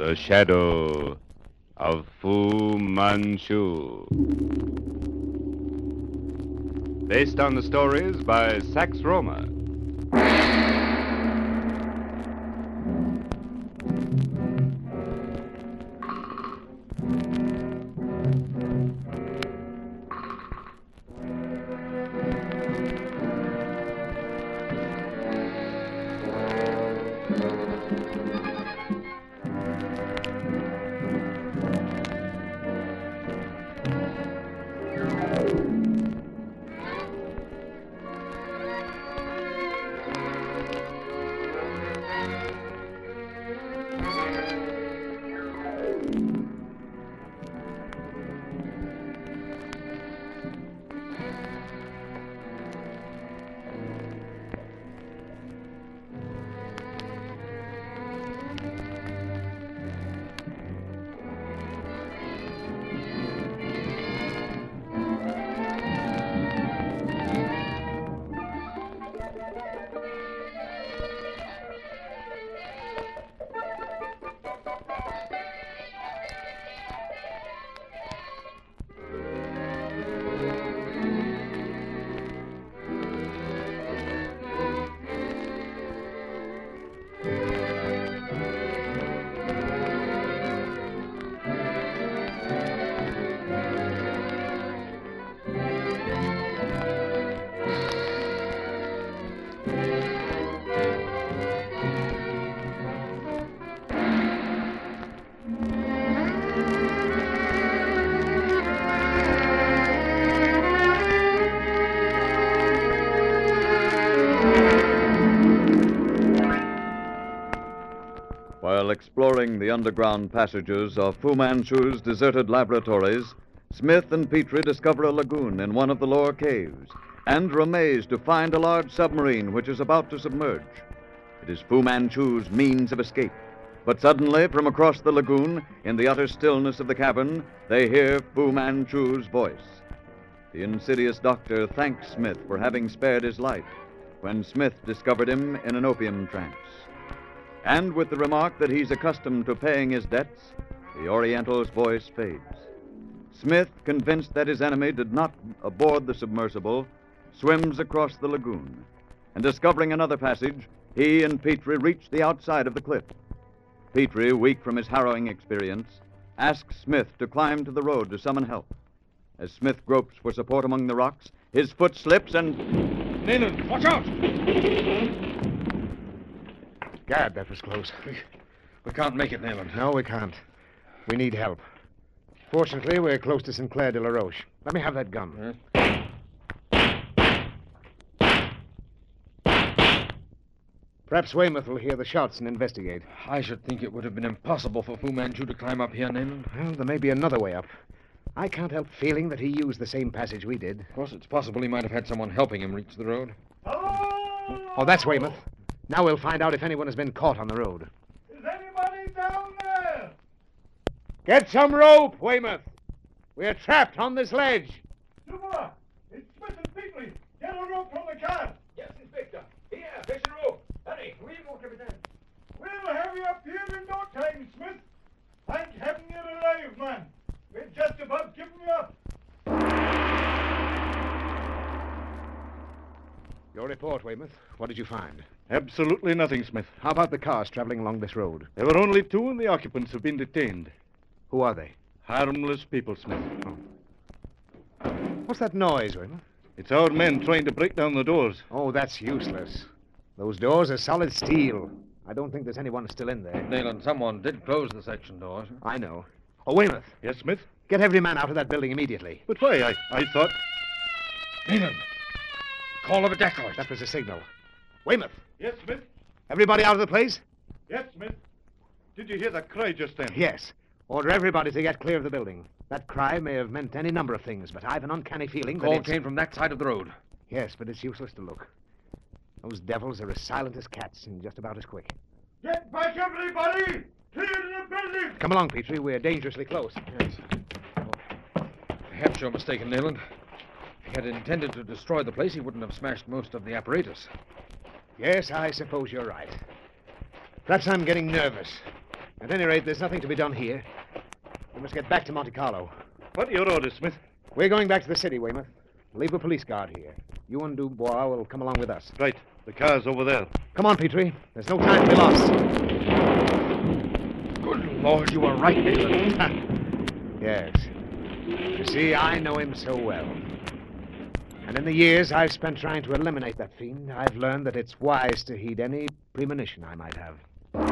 The Shadow of Fu Manchu. Based on the stories by Sax Roma. While exploring the underground passages of Fu Manchu's deserted laboratories, Smith and Petrie discover a lagoon in one of the lower caves and are amazed to find a large submarine which is about to submerge. It is Fu Manchu's means of escape. But suddenly, from across the lagoon, in the utter stillness of the cavern, they hear Fu Manchu's voice. The insidious doctor thanks Smith for having spared his life when Smith discovered him in an opium trance. And with the remark that he's accustomed to paying his debts, the Oriental's voice fades. Smith, convinced that his enemy did not aboard the submersible, swims across the lagoon. And discovering another passage, he and Petrie reach the outside of the cliff. Petrie, weak from his harrowing experience, asks Smith to climb to the road to summon help. As Smith gropes for support among the rocks, his foot slips and... Nayland, watch out! Gad, that was close. We can't make it, Nayland. No, we can't. We need help. Fortunately, we're close to Sinclair de la Roche. Let me have that gun. Perhaps Weymouth will hear the shots and investigate. I should think it would have been impossible for Fu Manchu to climb up here, Nayland. Well, there may be another way up. I can't help feeling that he used the same passage we did. Of course, it's possible he might have had someone helping him reach the road. Oh, that's Weymouth. Now we'll find out if anyone has been caught on the road. Is anybody down there? Get some rope, Weymouth. We're trapped on this ledge. Super! It's Smith and Petrie. Get a rope from the car. Yes, Inspector. Here, fetch a rope. Hurry, we'll go, Captain. We'll have you up here in no time, Smith. Thank heaven you're alive, man. We're just about giving you up. Your report, Weymouth. What did you find? Absolutely nothing, Smith. How about the cars traveling along this road? There were only two, and the occupants have been detained. Who are they? Harmless people, Smith. What's that noise, Weymouth? It's our men trying to break down the doors. Oh, that's useless. Those doors are solid steel. I don't think there's anyone still in there. Nayland, someone did close the section doors. I know. Oh, Weymouth. Yes, Smith? Get every man out of that building immediately. But why? I thought... Nayland, call of a decoy. That was a signal. Weymouth. Yes, Smith? Everybody out of the place? Yes, Smith. Did you hear that cry just then? Yes. Order everybody to get clear of the building. That cry may have meant any number of things, but I've an uncanny feeling that Call it's... came from that side of the road. Yes, but it's useless to look. Those devils are as silent as cats and just about as quick. Get back, everybody! Clear the building! Come along, Petrie. We're dangerously close. Yes. Perhaps you're mistaken, Nayland. If he had intended to destroy the place, he wouldn't have smashed most of the apparatus. Yes, I suppose you're right. Perhaps I'm getting nervous. At any rate, there's nothing to be done here. We must get back to Monte Carlo. What are your orders, Smith? We're going back to the city, Weymouth. Leave a police guard here. You and Dubois will come along with us. Right. The car's over there. Come on, Petrie. There's no time to be lost. Good Lord, you were right, Nayland. Yes. You see, I know him so well. And in the years I've spent trying to eliminate that fiend, I've learned that it's wise to heed any premonition I might have.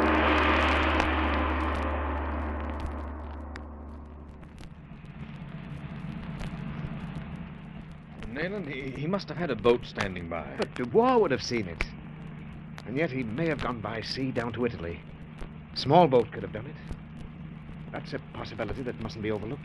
Nayland, he must have had a boat standing by. But Dubois would have seen it. And yet he may have gone by sea down to Italy. Small boat could have done it. That's a possibility that mustn't be overlooked.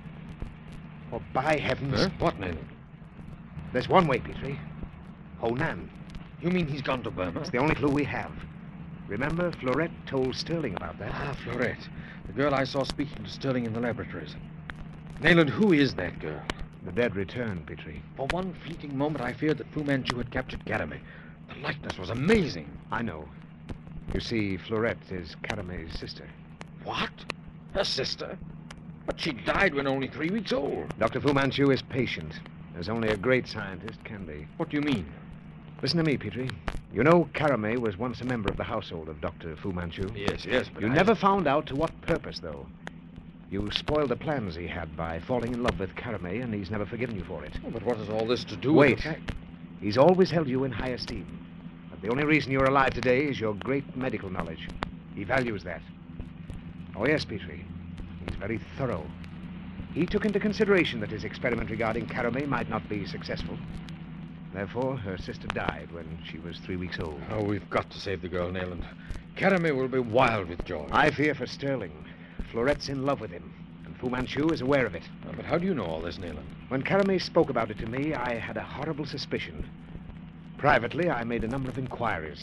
Oh, by heavens. Huh? What, Nayland? There's one way, Petrie. Honan. You mean he's gone to Burma? It's the only clue we have. Remember, Florette told Sterling about that. Ah, Florette. The girl I saw speaking to Sterling in the laboratories. Nayland, who is that girl? The dead return, Petrie. For one fleeting moment, I feared that Fu Manchu had captured Karame. The likeness was amazing. I know. You see, Florette is Carame's sister. What? Her sister? But she died when only 3 weeks old. Dr. Fu Manchu is patient, as only a great scientist can be. What do you mean? Listen to me, Petrie. You know Karame was once a member of the household of Dr. Fu Manchu. Yes, but You never found out to what purpose, though. You spoiled the plans he had by falling in love with Karame, and he's never forgiven you for it. Oh, but what has all this to do Wait. with the fact? He's always held you in high esteem. But the only reason you're alive today is your great medical knowledge. He values that. Oh, yes, Petrie. He's very thorough. He took into consideration that his experiment regarding Karame might not be successful. Therefore, her sister died when she was 3 weeks old. Oh, we've got to save the girl, Nayland. Karame will be wild with joy. I fear for Sterling. Florette's in love with him, and Fu Manchu is aware of it. Oh, but how do you know all this, Nayland? When Karame spoke about it to me, I had a horrible suspicion. Privately, I made a number of inquiries.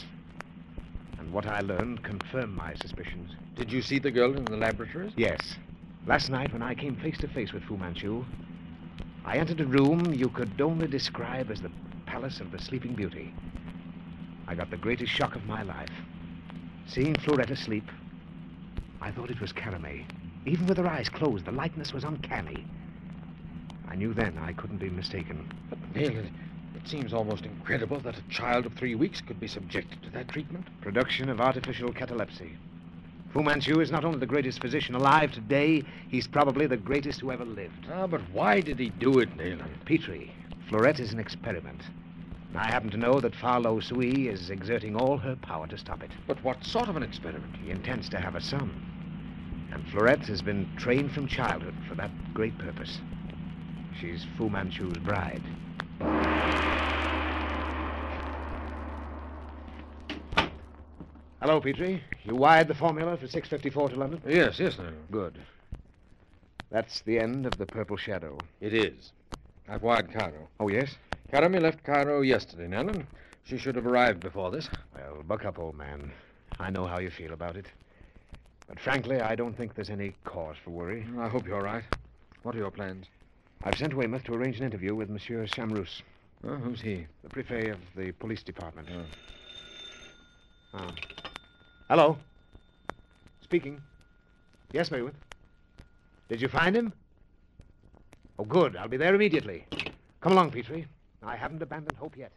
And what I learned confirmed my suspicions. Did you see the girl in the laboratories? Yes. Last night, when I came face to face with Fu Manchu, I entered a room you could only describe as the Palace of the Sleeping Beauty. I got the greatest shock of my life. Seeing Florette asleep, I thought it was Karame. Even with her eyes closed, the likeness was uncanny. I knew then I couldn't be mistaken. But, Nayland, it seems almost incredible that a child of 3 weeks could be subjected to that treatment. Production of artificial catalepsy. Fu Manchu is not only the greatest physician alive today, he's probably the greatest who ever lived. Ah, but why did he do it, Nayland? Petrie, Florette is an experiment. I happen to know that Fa Lo Sui is exerting all her power to stop it. But what sort of an experiment? He intends to have a son. And Florette has been trained from childhood for that great purpose. She's Fu Manchu's bride. Hello, Petrie. You wired the formula for 654 to London? Yes, Nayland. Good. That's the end of the Purple Shadow. It is. I've wired Cairo. Oh, yes? Karame left Cairo yesterday, Nayland. She should have arrived before this. Well, buck up, old man. I know how you feel about it. But frankly, I don't think there's any cause for worry. I hope you're right. What are your plans? I've sent Weymouth to arrange an interview with Monsieur Chamrous, Who's he? the prefet of the police department. Hello? Speaking. Yes, Weymouth. Did you find him? Oh, good. I'll be there immediately. Come along, Petrie. I haven't abandoned hope yet.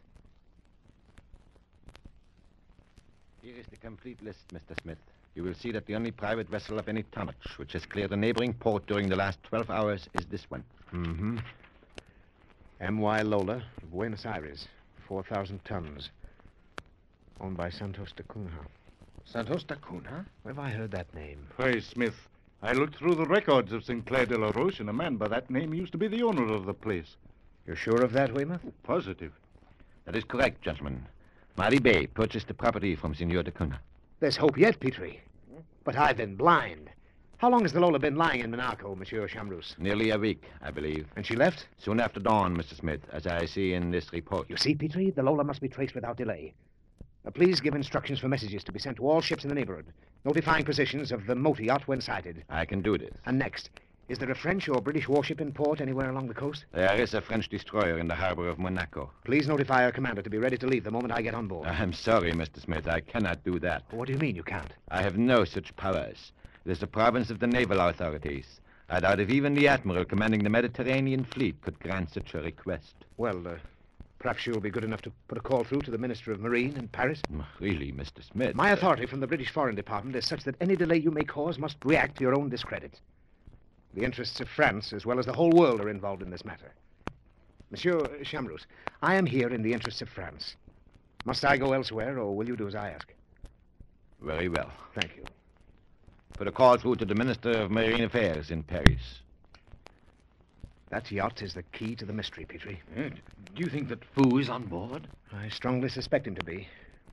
Here is the complete list, Mr. Smith. You will see that the only private vessel of any tonnage which has cleared a neighboring port during the last 12 hours is this one. Mm-hmm. M.Y. Lola, Buenos Aires, 4,000 tons. Owned by Santos de Cunha. Santos da Cunha? Where have I heard that name? Why, Smith, I looked through the records of Sinclair de la Roche, and a man by that name used to be the owner of the place. You're sure of that, Weymouth? Positive. That is correct, gentlemen. Mari Bay purchased the property from Senor de Cunha. There's hope yet, Petrie. But I've been blind. How long has the Lola been lying in Monaco, Monsieur Chamrous? Nearly a week, I believe. And she left? Soon after dawn, Mr. Smith, as I see in this report. You see, Petrie, the Lola must be traced without delay. Please give instructions for messages to be sent to all ships in the neighborhood, notifying positions of the motor yacht when sighted. I can do this. And next, is there a French or British warship in port anywhere along the coast? There is a French destroyer in the harbor of Monaco. Please notify our commander to be ready to leave the moment I get on board. I'm sorry, Mr. Smith. I cannot do that. What do you mean you can't? I have no such powers. It is the province of the naval authorities. I doubt if even the admiral commanding the Mediterranean fleet could grant such a request. Well, perhaps you'll be good enough to put a call through to the Minister of Marine in Paris? Really, Mr. Smith? My authority from the British Foreign Department is such that any delay you may cause must react to your own discredit. The interests of France, as well as the whole world, are involved in this matter. Monsieur Chamrous, I am here in the interests of France. Must I go elsewhere, or will you do as I ask? Very well. Thank you. Put a call through to the Minister of Marine Affairs in Paris. That yacht is the key to the mystery, Petrie. Do you think that Fu is on board? I strongly suspect him to be.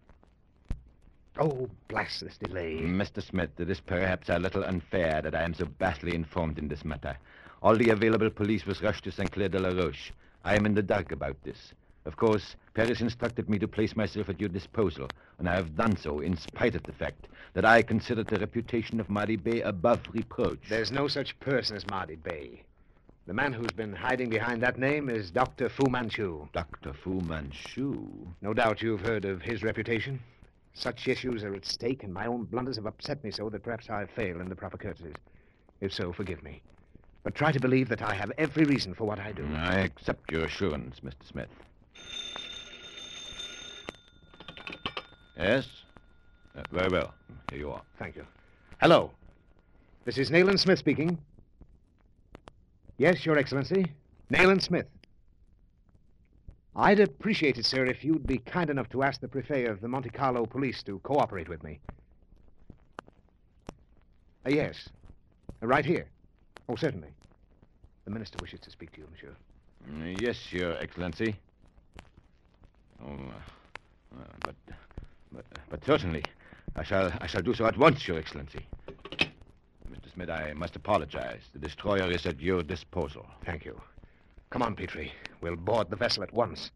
Oh, blast this delay. Mr. Smith, it is perhaps a little unfair that I am so badly informed in this matter. All the available police was rushed to St. Clair de la Roche. I am in the dark about this. Of course, Paris instructed me to place myself at your disposal, and I have done so in spite of the fact that I consider the reputation of Mardy Bay above reproach. There's no such person as Mardy Bay. The man who's been hiding behind that name is Dr. Fu Manchu. Dr. Fu Manchu? No doubt you've heard of his reputation. Such issues are at stake, and my own blunders have upset me so that perhaps I fail in the proper courtesies. If so, forgive me. But try to believe that I have every reason for what I do. I accept your assurance, Mr. Smith. Yes? Very well. Here you are. Thank you. Hello. This is Nayland Smith speaking. Yes, Your Excellency. Nayland Smith. I'd appreciate it, sir, if you'd be kind enough to ask the Prefet of the Monte Carlo police to cooperate with me. Yes. Right here. Oh, certainly. The Minister wishes to speak to you, monsieur. Yes, Your Excellency. Oh, but certainly. I shall do so at once, Your Excellency. Mr. Smith, I must apologize. The destroyer is at your disposal. Thank you. Come on, Petrie. We'll board the vessel at once.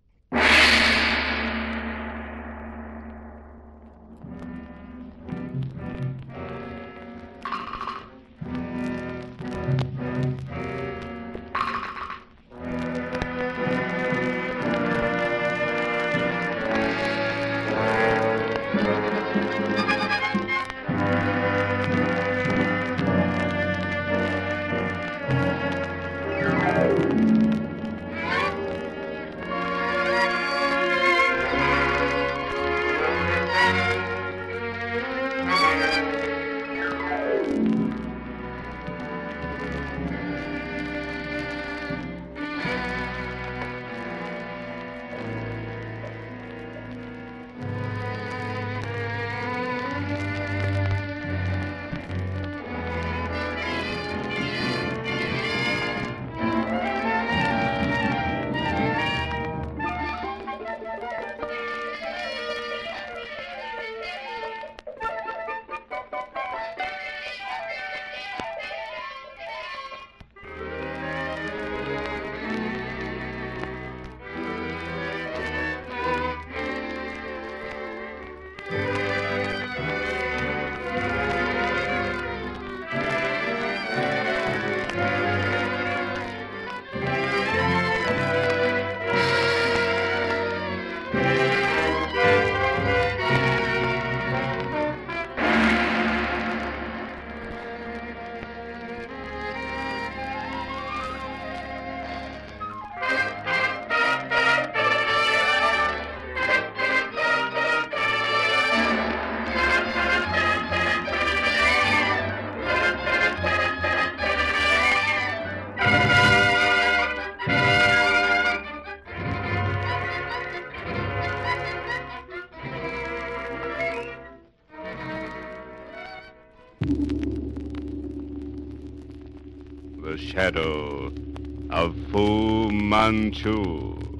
The shadow of Fu Manchu.